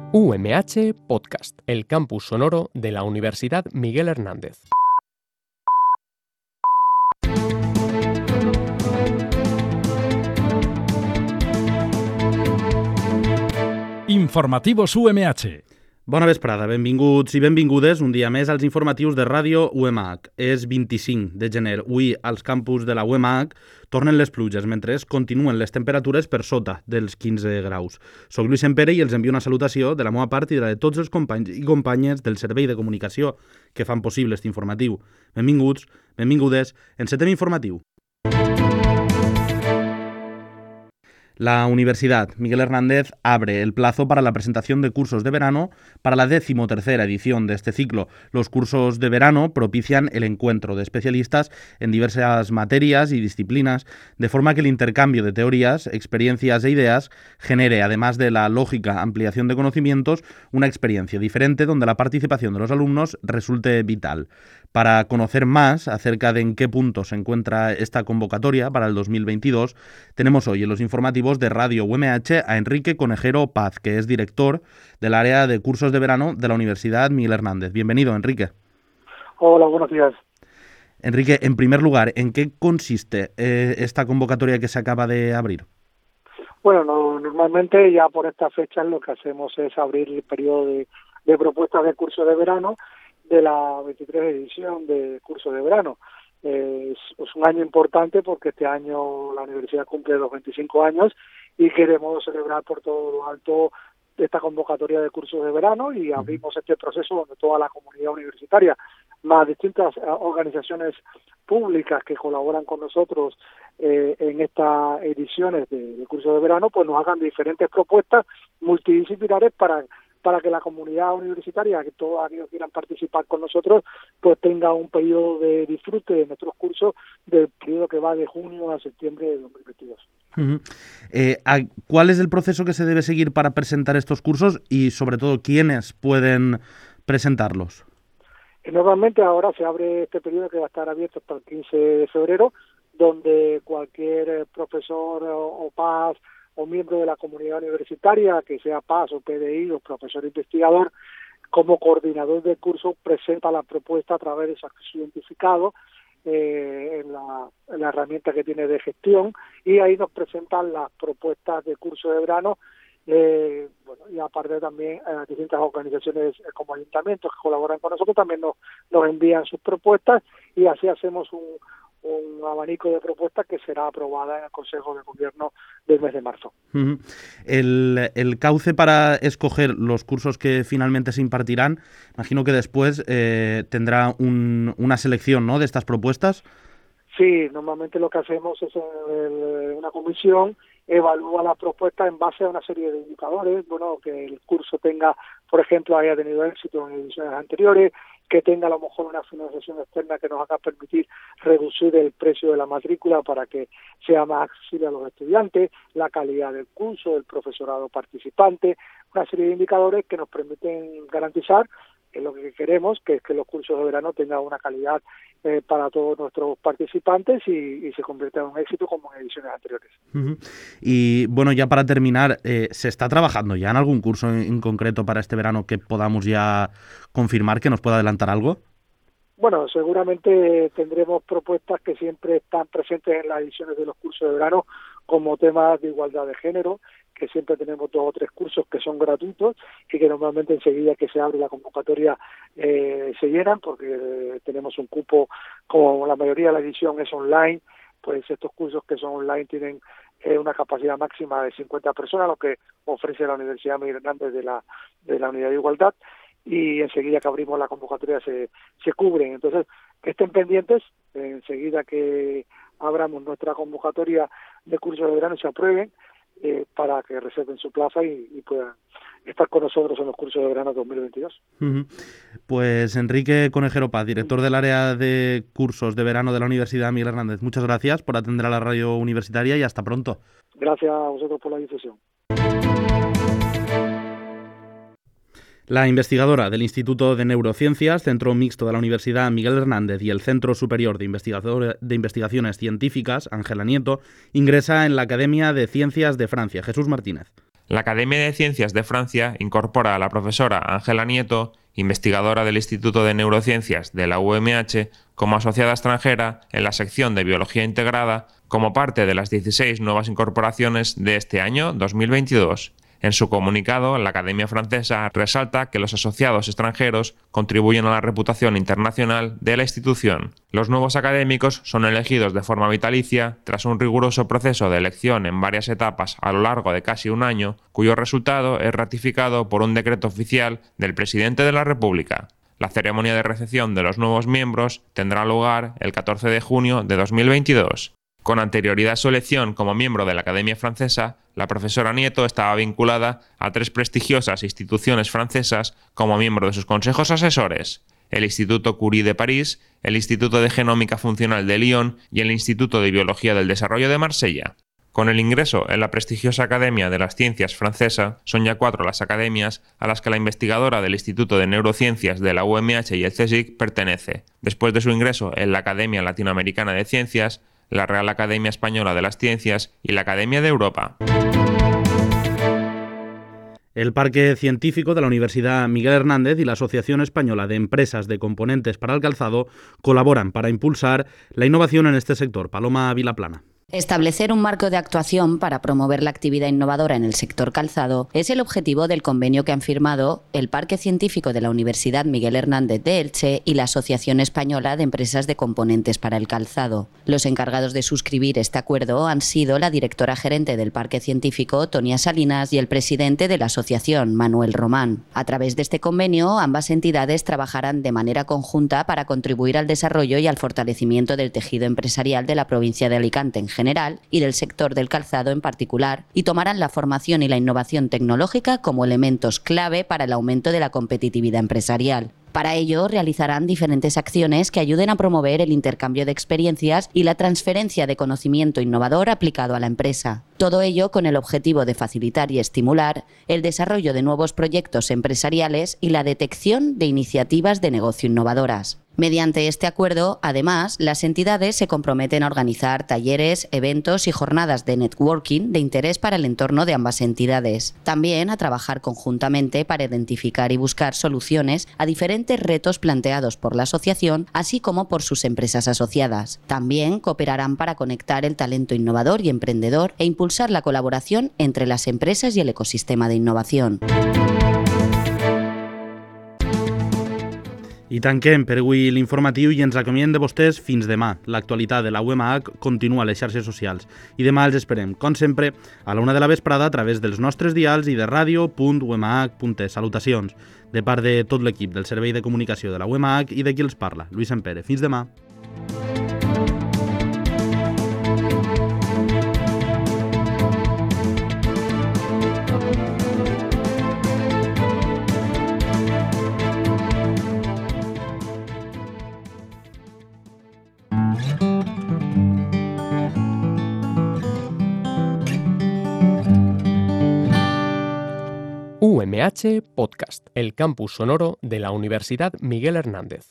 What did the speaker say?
UMH Podcast, el campus sonoro de la Universidad Miguel Hernández. Informativos UMH. Bona vesprada, benvinguts i benvingudes un dia més als informatius de Ràdio UMH. És 25 de gener. Avui, als campus de la UMH, tornen les pluges, mentre continuen les temperatures per sota dels 15 graus. Soc Lluís Sempere i els envio una salutació de la meva part i de la de tots els companys i companyes del Servei de Comunicació que fan possible aquest informatiu. Benvinguts, benvingudes, encetem informatiu. La Universidad Miguel Hernández abre el plazo para la presentación de cursos de verano para la 13ª edición de este ciclo. Los cursos de verano propician el encuentro de especialistas en diversas materias y disciplinas, de forma que el intercambio de teorías, experiencias e ideas genere, además de la lógica ampliación de conocimientos, una experiencia diferente donde la participación de los alumnos resulte vital. Para conocer más acerca de en qué punto se encuentra esta convocatoria para el 2022, tenemos hoy en los informativos de Radio UMH a Enrique Conejero Paz, que es director del área de cursos de verano de la Universidad Miguel Hernández. Bienvenido, Enrique. Hola, buenos días. Enrique, en primer lugar, ¿en qué consiste esta convocatoria que se acaba de abrir? Bueno, normalmente ya por estas fechas lo que hacemos es abrir el periodo de propuestas de curso de verano de la 23 edición de curso de verano. Es un año importante porque este año la universidad cumple los 25 años y queremos celebrar por todo lo alto esta convocatoria de cursos de verano y abrimos este proceso donde toda la comunidad universitaria, más distintas organizaciones públicas que colaboran con nosotros en estas ediciones de cursos de verano, pues nos hagan diferentes propuestas multidisciplinares para que la comunidad universitaria, que todos aquellos que quieran participar con nosotros, pues tenga un periodo de disfrute de nuestros cursos del periodo que va de junio a septiembre de 2022. ¿Cuál es el proceso que se debe seguir para presentar estos cursos y, sobre todo, quiénes pueden presentarlos? Normalmente ahora se abre este periodo que va a estar abierto hasta el 15 de febrero, donde cualquier profesor o PAS o miembro de la comunidad universitaria, que sea PAS o PDI o profesor investigador, como coordinador del curso presenta la propuesta a través de su identificado en la herramienta que tiene de gestión, y ahí nos presentan las propuestas de curso de verano, y aparte también distintas organizaciones como ayuntamientos que colaboran con nosotros también nos envían sus propuestas, y así hacemos un abanico de propuestas que será aprobada en el Consejo de Gobierno del mes de marzo. El cauce para escoger los cursos que finalmente se impartirán, imagino que después tendrá una selección, ¿no?, de estas propuestas. Sí, normalmente lo que hacemos es una comisión evalúa la propuesta en base a una serie de indicadores, que el curso tenga, por ejemplo, haya tenido éxito en ediciones anteriores, que tenga a lo mejor una financiación externa que nos haga permitir reducir el precio de la matrícula para que sea más accesible a los estudiantes, la calidad del curso, el profesorado participante, una serie de indicadores que nos permiten garantizar que lo que queremos, que es que los cursos de verano tengan una calidad para todos nuestros participantes y se conviertan en un éxito como en ediciones anteriores. Y bueno, ya para terminar, ¿se está trabajando ya en algún curso en concreto para este verano que podamos ya confirmar, que nos pueda adelantar algo? Bueno, seguramente tendremos propuestas que siempre están presentes en las ediciones de los cursos de verano, como temas de igualdad de género, que siempre tenemos 2 o 3 cursos que son gratuitos y que normalmente enseguida que se abre la convocatoria se llenan, porque tenemos un cupo, como la mayoría de la edición es online, pues estos cursos que son online tienen una capacidad máxima de 50 personas, lo que ofrece la Universidad Miguel Hernández de la Unidad de Igualdad, y enseguida que abrimos la convocatoria se cubren. Entonces, que estén pendientes, enseguida que abramos nuestra convocatoria de cursos de verano y se aprueben, para que reserven su plaza y puedan estar con nosotros en los cursos de verano 2022. Pues Enrique Conejero Paz, director del área de cursos de verano de la Universidad Miguel Hernández, muchas gracias por atender a la radio universitaria y hasta pronto. Gracias a vosotros por la difusión. La investigadora del Instituto de Neurociencias, Centro Mixto de la Universidad Miguel Hernández, y el Centro Superior de Investigaciones Científicas, Ángela Nieto, ingresa en la Academia de Ciencias de Francia. Jesús Martínez. La Academia de Ciencias de Francia incorpora a la profesora Ángela Nieto, investigadora del Instituto de Neurociencias de la UMH, como asociada extranjera en la sección de Biología Integrada, como parte de las 16 nuevas incorporaciones de este año 2022. En su comunicado, la Academia Francesa resalta que los asociados extranjeros contribuyen a la reputación internacional de la institución. Los nuevos académicos son elegidos de forma vitalicia tras un riguroso proceso de elección en varias etapas a lo largo de casi un año, cuyo resultado es ratificado por un decreto oficial del presidente de la República. La ceremonia de recepción de los nuevos miembros tendrá lugar el 14 de junio de 2022. Con anterioridad a su elección como miembro de la Academia Francesa, la profesora Nieto estaba vinculada a 3 prestigiosas instituciones francesas como miembro de sus consejos asesores: el Instituto Curie de París, el Instituto de Genómica Funcional de Lyon y el Instituto de Biología del Desarrollo de Marsella. Con el ingreso en la prestigiosa Academia de las Ciencias francesa, son ya 4 las academias a las que la investigadora del Instituto de Neurociencias de la UMH y el CSIC pertenece. Después de su ingreso en la Academia Latinoamericana de Ciencias, la Real Academia Española de las Ciencias y la Academia de Europa. El Parque Científico de la Universidad Miguel Hernández y la Asociación Española de Empresas de Componentes para el Calzado colaboran para impulsar la innovación en este sector. Paloma Vilaplana. Establecer un marco de actuación para promover la actividad innovadora en el sector calzado es el objetivo del convenio que han firmado el Parque Científico de la Universidad Miguel Hernández de Elche y la Asociación Española de Empresas de Componentes para el Calzado. Los encargados de suscribir este acuerdo han sido la directora gerente del Parque Científico, Tonia Salinas, y el presidente de la asociación, Manuel Román. A través de este convenio, ambas entidades trabajarán de manera conjunta para contribuir al desarrollo y al fortalecimiento del tejido empresarial de la provincia de Alicante en general y del sector del calzado en particular, y tomarán la formación y la innovación tecnológica como elementos clave para el aumento de la competitividad empresarial. Para ello, realizarán diferentes acciones que ayuden a promover el intercambio de experiencias y la transferencia de conocimiento innovador aplicado a la empresa. Todo ello con el objetivo de facilitar y estimular el desarrollo de nuevos proyectos empresariales y la detección de iniciativas de negocio innovadoras. Mediante este acuerdo, además, las entidades se comprometen a organizar talleres, eventos y jornadas de networking de interés para el entorno de ambas entidades. También a trabajar conjuntamente para identificar y buscar soluciones a diferentes retos planteados por la asociación, así como por sus empresas asociadas. También cooperarán para conectar el talento innovador y emprendedor e impulsar la colaboración entre las empresas y el ecosistema de innovación. I tanquem per avui l'informatiu i ens acomiem de vostès fins demà. L'actualitat de la UMH continua a les xarxes socials i demà els esperem, com sempre, a la 1 de la vesprada a través dels nostres dials i de radio.umh.es. Salutacions de part de tot l'equip del Servei de Comunicació de la UMH i de qui els parla, Lluís Sempere. Fins demà. UMH Podcast, el campus sonoro de la Universidad Miguel Hernández.